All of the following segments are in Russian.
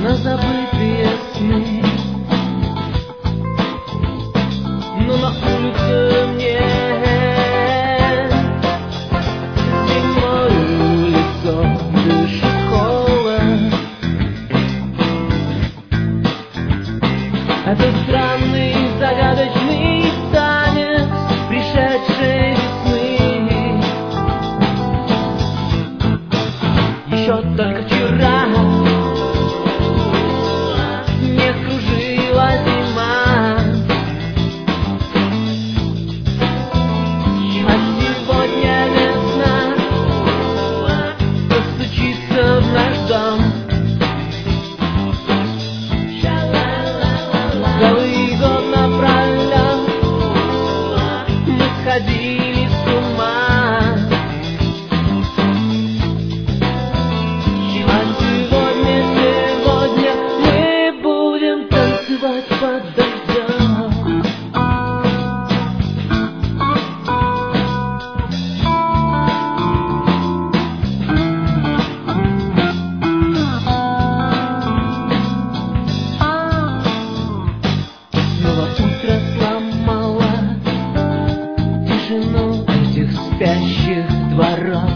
на забытые сны. Но на улице мне зимою лицо дышит холод. Это странный загадочный танец пришедшей весны. Еще только вчера не кружила зима, а сегодня весна постучится в наш дом. Целый год напролёт мы сходили с ума, а сегодня мы будем танцевать под дождем. Снова утро сломало тишину этих спящих дворов.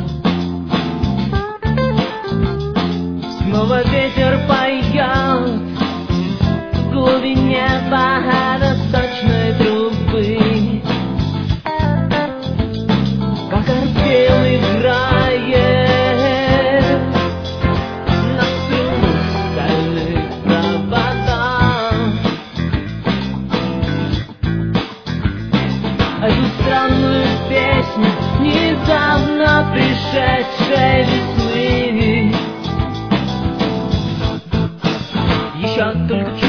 Снова ветер поет в глубине водосточной трубы, как орфею играет на струнах стальных проводах. Эту странную песню недавно пришедшей весны. Еще только